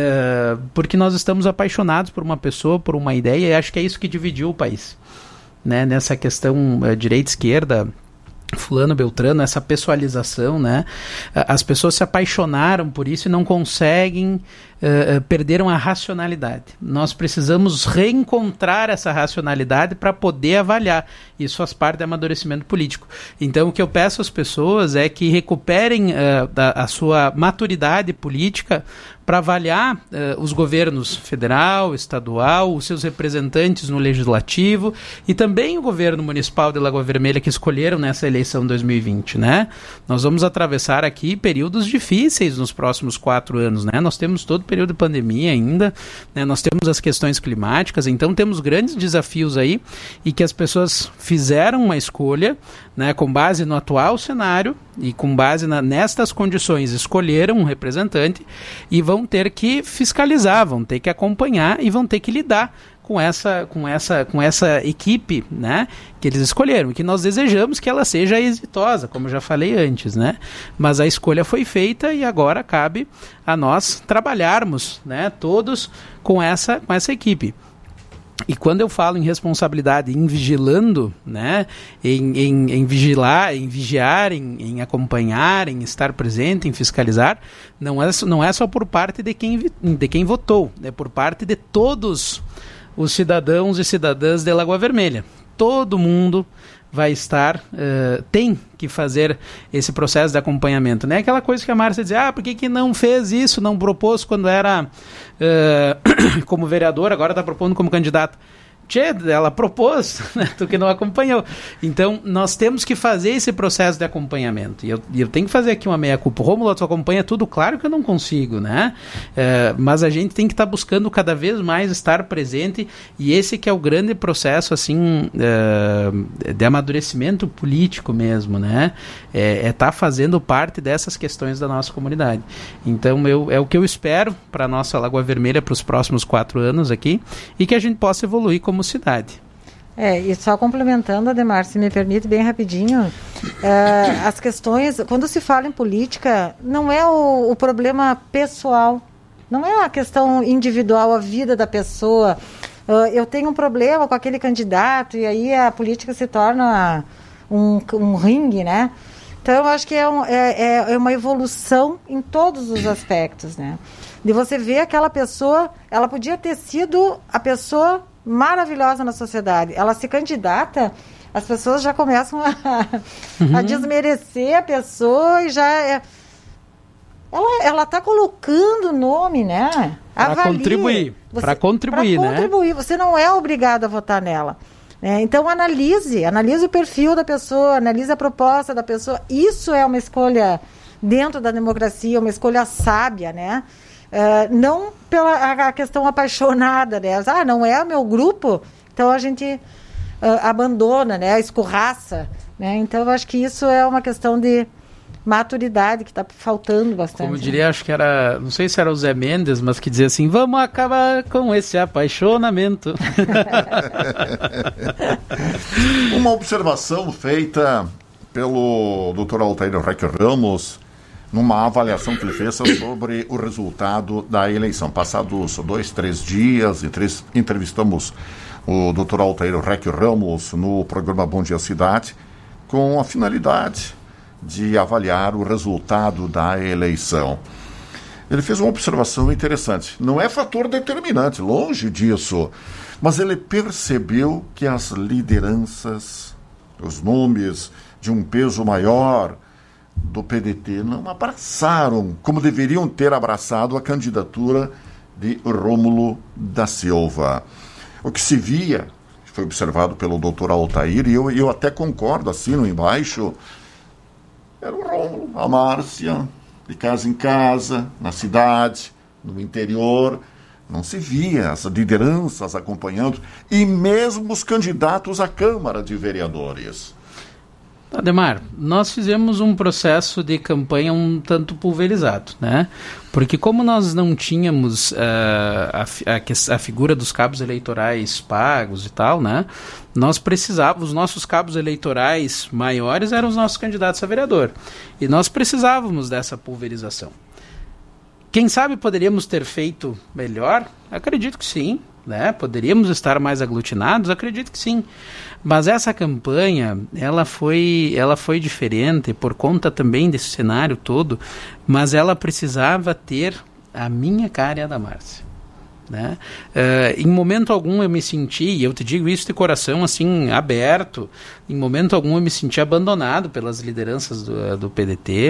uh, porque nós estamos apaixonados por uma pessoa, por uma ideia, e acho que é isso que dividiu o país, né? Nessa questão uh, direita-esquerda, fulano, beltrano, essa pessoalização, né? As pessoas se apaixonaram por isso e não conseguem, uh, perderam a racionalidade. Nós precisamos reencontrar essa racionalidade para poder avaliar. Isso faz parte do amadurecimento político. Então, o que eu peço às pessoas é que recuperem uh, a, a sua maturidade política para avaliar uh, os governos federal, estadual, os seus representantes no legislativo e também o governo municipal de Lagoa Vermelha que escolheram nessa eleição dois mil e vinte, né? Nós vamos atravessar aqui períodos difíceis nos próximos quatro anos, né? Nós temos todo o período de pandemia ainda, né? Nós temos as questões climáticas, então temos grandes desafios aí e que as pessoas fizeram uma escolha, né, com base no atual cenário e com base na, nestas condições escolheram um representante e vão ter que fiscalizar, vão ter que acompanhar e vão ter que lidar com essa, com essa, com essa equipe, né, que eles escolheram, e que nós desejamos que ela seja exitosa, como eu já falei antes, né, mas a escolha foi feita e agora cabe a nós trabalharmos, né, todos com essa, com essa equipe. E quando eu falo em responsabilidade, em vigilando, né, em, em, em vigilar, em vigiar, em, em acompanhar, em estar presente, em fiscalizar, não é, não é só por parte de quem, de quem votou, é por parte de todos os cidadãos e cidadãs de Lagoa Vermelha. Todo mundo vai estar, uh, tem que fazer esse processo de acompanhamento. Não é aquela coisa que a Márcia dizia, ah, por que, que não fez isso, não propôs quando era uh, como vereador, agora está propondo como candidato. Tchê, ela propôs, né, tu que não acompanhou. Então, nós temos que fazer esse processo de acompanhamento. E eu, eu tenho que fazer aqui uma meia-culpa. Rômulo, tu acompanha tudo? Claro que eu não consigo, né? É, mas a gente tem que estar tá buscando cada vez mais estar presente, e esse que é o grande processo, assim, é, de amadurecimento político mesmo, né? É estar tá fazendo parte dessas questões da nossa comunidade. Então, eu, é o que eu espero para a nossa Lagoa Vermelha para os próximos quatro anos aqui, e que a gente possa evoluir como cidade. É, e só complementando, Ademar, se me permite bem rapidinho, é, as questões, quando se fala em política, não é o, o problema pessoal, não é a questão individual, a vida da pessoa. Uh, eu tenho um problema com aquele candidato e aí a política se torna um, um ringue, né? Então, eu acho que é, um, é, é uma evolução em todos os aspectos, né? De você ver aquela pessoa, ela podia ter sido a pessoa maravilhosa na sociedade. Ela se candidata, as pessoas já começam a, uhum. a desmerecer a pessoa e já... É, ela está colocando o nome, né? Para contribuir. Para contribuir, né? Para contribuir. Você não é obrigado a votar nela. É, então, analise. Analise o perfil da pessoa, analise a proposta da pessoa. Isso é uma escolha dentro da democracia, uma escolha sábia, né? Uh, não pela a questão apaixonada, né? Ah, não é meu grupo, então a gente uh, abandona, né? Escorraça, né? Então eu acho que isso é uma questão de maturidade que está faltando bastante. Como diria, né? Acho que era, não sei se era o Zé Mendes, mas que dizia assim, vamos acabar com esse apaixonamento. Uma observação feita pelo doutor Altair Reck Ramos numa avaliação que ele fez sobre o resultado da eleição. Passados dois, três dias, e três, entrevistamos o doutor Altair Reck Ramos no programa Bom Dia Cidade, com a finalidade de avaliar o resultado da eleição. Ele fez uma observação interessante. Não é fator determinante, longe disso, mas ele percebeu que as lideranças, os nomes de um peso maior do P D T não abraçaram, como deveriam ter abraçado, a candidatura de Rômulo da Silva. O que se via, foi observado pelo doutor Altair, e eu, eu até concordo, assino embaixo, era o Rômulo, a Márcia, de casa em casa, na cidade, no interior. Não se via as lideranças acompanhando, e mesmo os candidatos à Câmara de Vereadores. Ademar, nós fizemos um processo de campanha um tanto pulverizado, né? Porque como nós não tínhamos uh, a, a, a figura dos cabos eleitorais pagos e tal, né? Nós precisávamos, os nossos cabos eleitorais maiores eram os nossos candidatos a vereador. E nós precisávamos dessa pulverização. Quem sabe poderíamos ter feito melhor? Acredito que sim. Né? Poderíamos estar mais aglutinados? Acredito que sim. Mas essa campanha, ela foi, ela foi diferente por conta também desse cenário todo, mas ela precisava ter a minha cara e a da Márcia. Né? Uh, em momento algum eu me senti, e eu te digo isso de coração assim, aberto, em momento algum eu me senti abandonado pelas lideranças do, do P D T.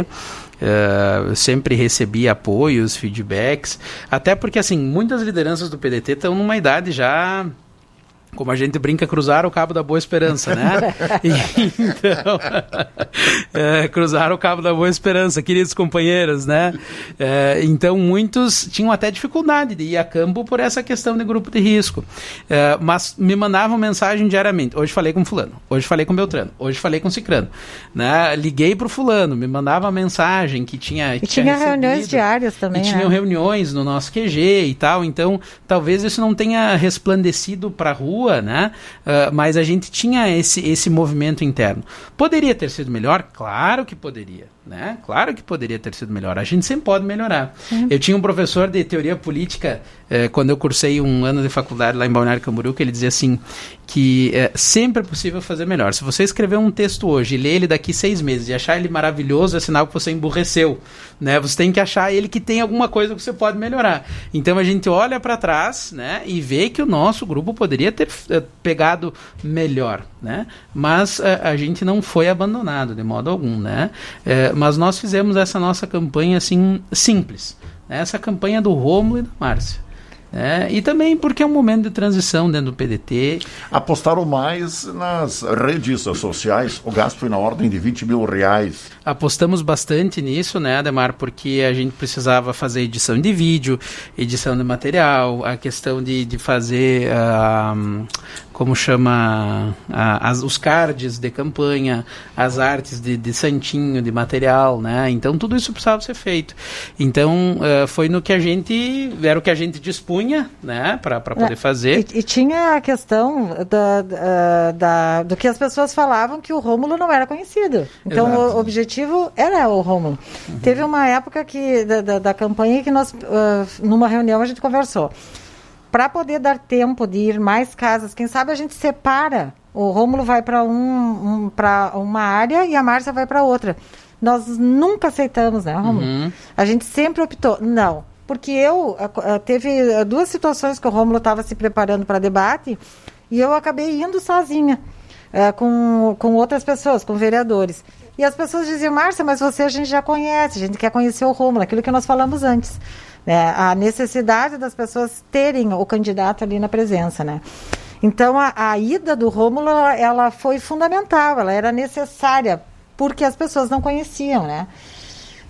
Uh, sempre recebi apoios, feedbacks, até porque assim, muitas lideranças do P D T estão numa idade já, como a gente brinca, cruzar o cabo da Boa Esperança, né? E, então, é, cruzar o cabo da Boa Esperança, queridos companheiros, né? É, então, muitos tinham até dificuldade de ir a campo por essa questão de grupo de risco. É, mas me mandavam mensagem diariamente. Hoje falei com fulano, hoje falei com Beltrano, hoje falei com Cicrano. Né? Liguei pro fulano, me mandava mensagem que tinha E tinha, tinha reuniões diárias também, E né? tinham reuniões no nosso Q G e tal. Então, talvez isso não tenha resplandecido para a rua, né? Uh, mas a gente tinha esse, esse movimento interno. Poderia ter sido melhor? Claro que poderia, né? Claro que poderia ter sido melhor. A gente sempre pode melhorar. Sim. Eu tinha um professor de teoria política, eh, quando eu cursei um ano de faculdade lá em Balneário Camboriú, que ele dizia assim, que eh, sempre é possível fazer melhor. Se você escrever um texto hoje e ler ele daqui seis meses e achar ele maravilhoso, é sinal que você emburreceu, né? Você tem que achar ele que tem alguma coisa que você pode melhorar. Então a gente olha para trás, né, e vê que o nosso grupo poderia ter uh, pegado melhor, né? Mas uh, a gente não foi abandonado de modo algum, né? Uh, mas nós fizemos essa nossa campanha assim simples, né? Essa campanha do Rômulo e da Márcia. É, e também porque é um momento de transição dentro do P D T. Apostaram mais nas redes sociais, o gasto foi na ordem de vinte mil reais. Apostamos bastante nisso, né, Ademar, porque a gente precisava fazer edição de vídeo, edição de material, a questão de, de fazer, uh, como chama, uh, as, os cards de campanha, as artes de, de santinho, de material, né, então tudo isso precisava ser feito. Então uh, foi no que a gente, era o que a gente dispunha, né, para poder fazer. E, e tinha a questão da, da, da, do que as pessoas falavam, que o Rômulo não era conhecido. Então Exato. O objetivo era o Rômulo. Uhum. Teve uma época que, da, da, da campanha que nós, uh, numa reunião, a gente conversou. Para poder dar tempo de ir mais casas, quem sabe a gente separa. O Rômulo vai para um, um, para uma área e a Márcia vai para outra. Nós nunca aceitamos, né, Rômulo? Uhum. A gente sempre optou, não. Porque eu, uh, teve duas situações que o Rômulo estava se preparando para debate e eu acabei indo sozinha, uh, com, com outras pessoas, com vereadores. E as pessoas diziam, Márcia, mas você a gente já conhece, a gente quer conhecer o Rômulo, aquilo que nós falamos antes. Né? A necessidade das pessoas terem o candidato ali na presença, né? Então, a, a ida do Rômulo, ela, ela foi fundamental, ela era necessária, porque as pessoas não conheciam, né?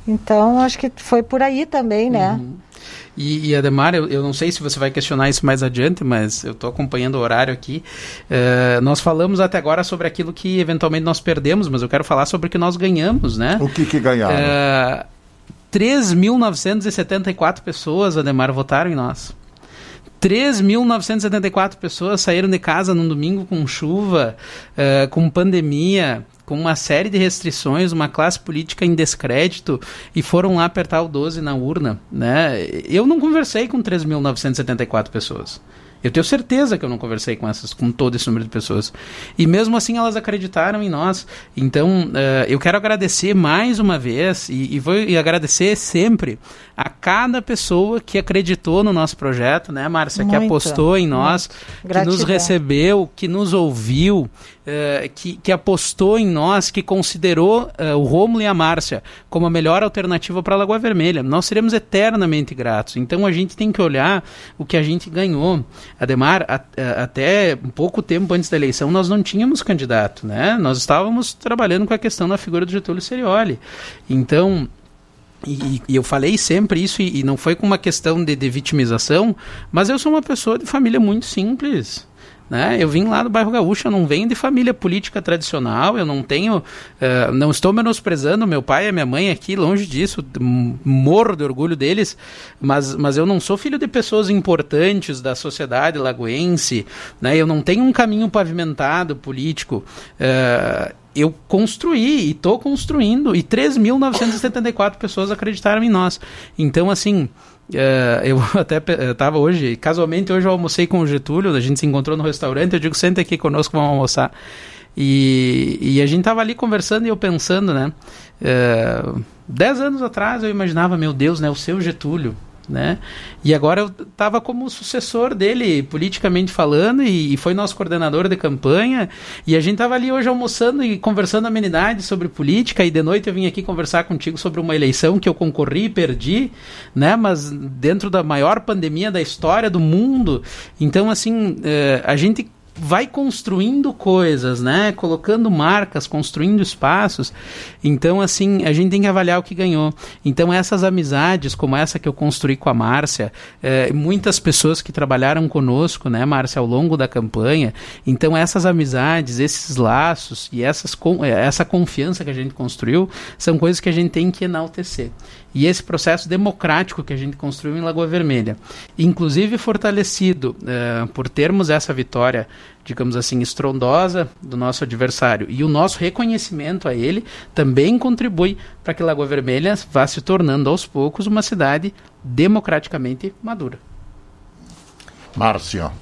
Então, acho que foi por aí também, né? Uhum. E, e Ademar, eu, eu não sei se você vai questionar isso mais adiante, mas eu estou acompanhando o horário aqui. Uh, nós falamos até agora sobre aquilo que eventualmente nós perdemos, mas eu quero falar sobre o que nós ganhamos, né? O que que ganharam? Uh, três mil novecentos e setenta e quatro pessoas, Ademar, votaram em nós. três mil novecentos e setenta e quatro pessoas saíram de casa num domingo com chuva, uh, com pandemia, com uma série de restrições, uma classe política em descrédito, e foram lá apertar o doze na urna, né? Eu não conversei com três mil novecentos e setenta e quatro pessoas. Eu tenho certeza que eu não conversei com essas, com todo esse número de pessoas. E mesmo assim elas acreditaram em nós. Então, uh, eu quero agradecer mais uma vez, e, e vou e agradecer sempre a cada pessoa que acreditou no nosso projeto, né, Márcia? Muito, que apostou em nós, que nos recebeu, que nos ouviu, uh, que, que apostou em nós, que considerou uh, o Rômulo e a Márcia como a melhor alternativa para a Lagoa Vermelha. Nós seremos eternamente gratos. Então, a gente tem que olhar o que a gente ganhou. Ademar, a, a, até um pouco tempo antes da eleição, nós não tínhamos candidato, né? Nós estávamos trabalhando com a questão da figura do Getúlio Cerioli. Então, e, e eu falei sempre isso, e, e não foi com uma questão de, de vitimização, mas eu sou uma pessoa de família muito simples. Né? Eu vim lá do bairro Gaúcho, eu não venho de família política tradicional, eu não tenho, uh, não estou menosprezando meu pai e a minha mãe aqui, longe disso, morro de orgulho deles, mas, mas eu não sou filho de pessoas importantes da sociedade lagoense, né? Eu não tenho um caminho pavimentado político, uh, eu construí e estou construindo, e três mil novecentas e setenta e quatro pessoas acreditaram em nós. Então, assim, Uh, eu até estava hoje, casualmente hoje eu almocei com o Getúlio, a gente se encontrou no restaurante, eu digo, senta aqui conosco, vamos almoçar. E, e a gente estava ali conversando e eu pensando, né, uh, dez anos atrás eu imaginava, meu Deus, né, o seu Getúlio, né, e agora eu estava como sucessor dele, politicamente falando, e, e foi nosso coordenador de campanha, e a gente estava ali hoje almoçando e conversando amenidades sobre política, e de noite eu vim aqui conversar contigo sobre uma eleição que eu concorri e perdi, né, mas dentro da maior pandemia da história do mundo. Então, assim, eh, a gente vai construindo coisas, né? Colocando marcas, construindo espaços. Então, assim, a gente tem que avaliar o que ganhou. Então, essas amizades, como essa que eu construí com a Márcia, é, muitas pessoas que trabalharam conosco, né, Márcia, ao longo da campanha. Então, essas amizades, esses laços e essas, essa confiança que a gente construiu são coisas que a gente tem que enaltecer. E esse processo democrático que a gente construiu em Lagoa Vermelha, inclusive fortalecido uh, por termos essa vitória, digamos assim, estrondosa do nosso adversário, e o nosso reconhecimento a ele também contribui para que Lagoa Vermelha vá se tornando aos poucos uma cidade democraticamente madura. Márcia.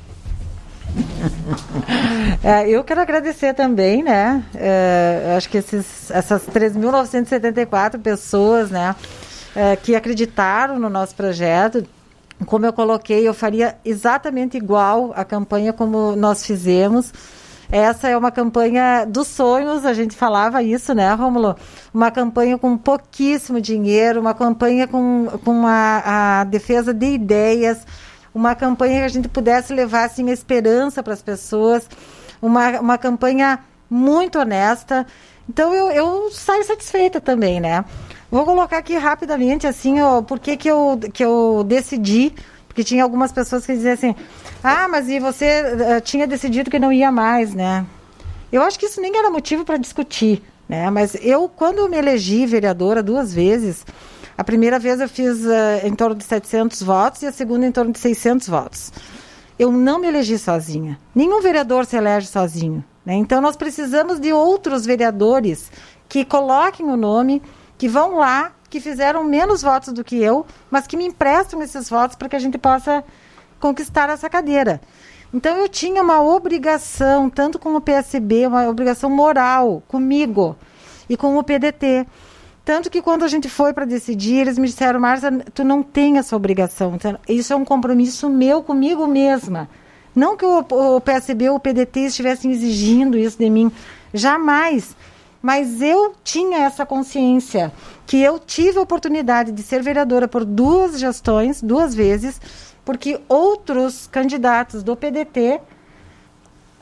É, eu quero agradecer também, né? É, acho que esses, essas três mil novecentas e setenta e quatro pessoas, né, é, que acreditaram no nosso projeto. Como eu coloquei, eu faria exatamente igual a campanha como nós fizemos. Essa é uma campanha dos sonhos, a gente falava isso, né, Rômulo? Uma campanha com pouquíssimo dinheiro, uma campanha com, com a, a defesa de ideias, uma campanha que a gente pudesse levar assim, a esperança para as pessoas, uma, uma campanha muito honesta. Então eu, eu saio satisfeita também, né? Vou colocar aqui rapidamente assim, ó, por que que eu, que eu decidi, porque tinha algumas pessoas que diziam assim, ah, mas e você uh, tinha decidido que não ia mais, né? Eu acho que isso nem era motivo para discutir, né? Mas eu, quando eu me elegi vereadora duas vezes, a primeira vez eu fiz uh, em torno de setecentos votos e a segunda em torno de seiscentos votos. Eu não me elegi sozinha. Nenhum vereador se elege sozinho, né? Então nós precisamos de outros vereadores que coloquem o nome, que vão lá, que fizeram menos votos do que eu, mas que me emprestam esses votos para que a gente possa conquistar essa cadeira. Então eu tinha uma obrigação, tanto com o P S B, uma obrigação moral comigo e com o P D T. Tanto que quando a gente foi para decidir, eles me disseram, Márcia, tu não tem essa obrigação. Isso é um compromisso meu comigo mesma. Não que o, o P S B ou o P D T estivessem exigindo isso de mim. Jamais. Mas eu tinha essa consciência que eu tive a oportunidade de ser vereadora por duas gestões, duas vezes, porque outros candidatos do P D T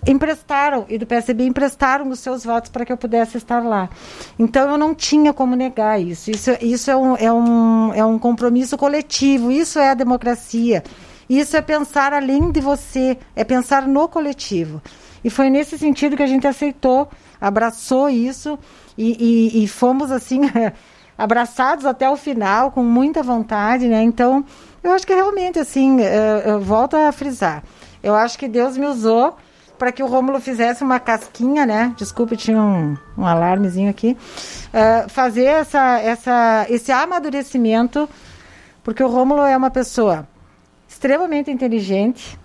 emprestaram, e do P S B emprestaram os seus votos para que eu pudesse estar lá. Então eu não tinha como negar isso. Isso, isso é, um, é, um, é um compromisso coletivo, isso é a democracia. Isso é pensar além de você, é pensar no coletivo. E foi nesse sentido que a gente aceitou, abraçou isso e, e, e fomos assim abraçados até o final, com muita vontade, né? Então, eu acho que realmente, assim, eu, eu volto a frisar, eu acho que Deus me usou para que o Rômulo fizesse uma casquinha, né? Desculpe, tinha um, um alarmezinho aqui. Uh, fazer essa, essa, esse amadurecimento, porque o Rômulo é uma pessoa extremamente inteligente,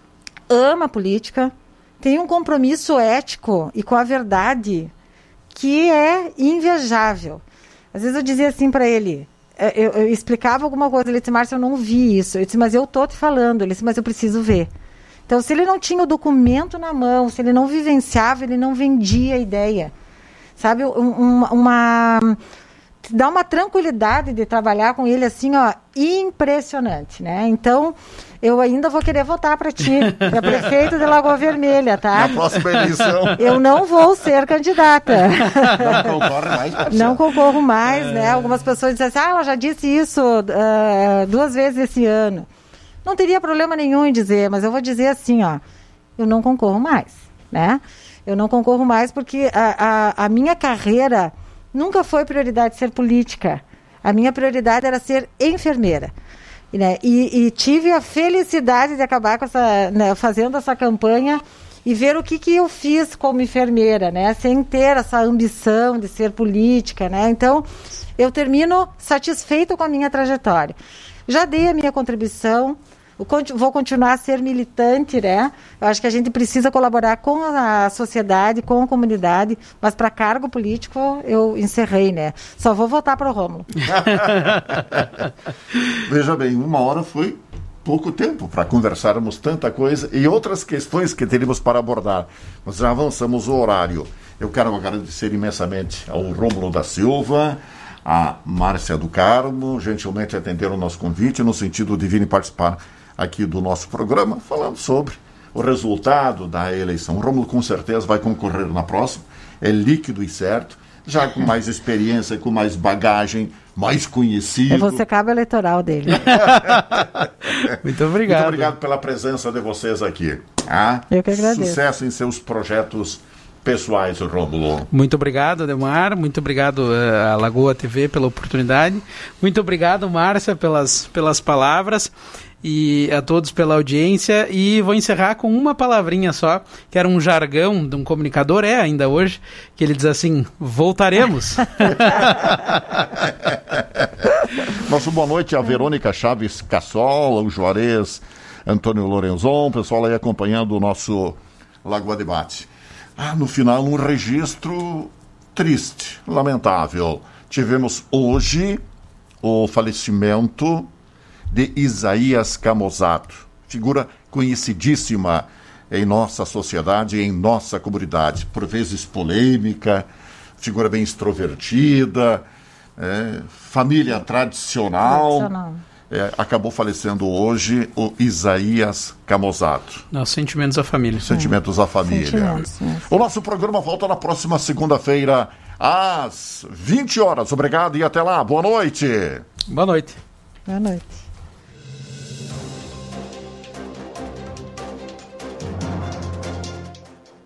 ama a política, tem um compromisso ético e com a verdade que é invejável. Às vezes eu dizia assim para ele, eu, eu explicava alguma coisa, ele disse, Márcia, eu não vi isso. Eu disse, mas eu estou te falando. Ele disse, mas eu preciso ver. Então, se ele não tinha o documento na mão, se ele não vivenciava, ele não vendia a ideia. Sabe, um, uma... dá uma tranquilidade de trabalhar com ele assim, ó, impressionante, né? Então, eu ainda vou querer votar para ti, para prefeito de Lagoa Vermelha, tá? Na próxima eleição. Eu não vou ser candidata. Não concorre mais, Marcelo. Não concorro mais, é... né? Algumas pessoas dizem assim, ah, ela já disse isso uh, duas vezes esse ano. Não teria problema nenhum em dizer, mas eu vou dizer assim, ó, eu não concorro mais, né? Eu não concorro mais porque a, a, a minha carreira nunca foi prioridade ser política. A minha prioridade era ser enfermeira. Né? E, e tive a felicidade de acabar com essa, né, fazendo essa campanha e ver o que, que eu fiz como enfermeira, né? Sem ter essa ambição de ser política, né? Então, eu termino satisfeito com a minha trajetória. Já dei a minha contribuição, vou continuar a ser militante, né? Eu acho que a gente precisa colaborar com a sociedade, com a comunidade, mas para cargo político eu encerrei, né? Só vou votar para o Rômulo. Veja bem, uma hora foi pouco tempo para conversarmos tanta coisa e outras questões que teríamos para abordar. Mas já avançamos o horário. Eu quero agradecer imensamente ao Rômulo da Silva, a Márcia do Carmo, gentilmente atenderam o nosso convite no sentido de virem participar aqui do nosso programa, falando sobre o resultado da eleição. O Rômulo com certeza vai concorrer na próxima, é líquido e certo, já com mais experiência, com mais bagagem, mais conhecido. Eu vou ser cabo eleitoral dele. Muito obrigado. Muito obrigado pela presença de vocês aqui. Ah, Eu que agradeço. Sucesso em seus projetos pessoais, Rômulo. Muito obrigado, Ademar. Muito obrigado uh, a Lagoa T V pela oportunidade. Muito obrigado, Márcia, pelas, pelas palavras. E a todos pela audiência, e vou encerrar com uma palavrinha só, que era um jargão de um comunicador, é ainda hoje, que ele diz assim, voltaremos. Nosso boa noite a Verônica Chaves Cassola, o Juarez Antônio Lorenzon, o pessoal aí acompanhando o nosso Lagoa Debate. Ah, no final um registro triste, lamentável. Tivemos hoje o falecimento de Isaías Camozado, figura conhecidíssima em nossa sociedade, em nossa comunidade, por vezes polêmica, figura bem extrovertida, é, família tradicional, tradicional. É, acabou falecendo hoje o Isaías Camozado. Nossos sentimentos à família. Sentimentos à família. Sentimentos, é. O nosso programa volta na próxima segunda-feira, às vinte horas. Obrigado e até lá. Boa noite. Boa noite. Boa noite.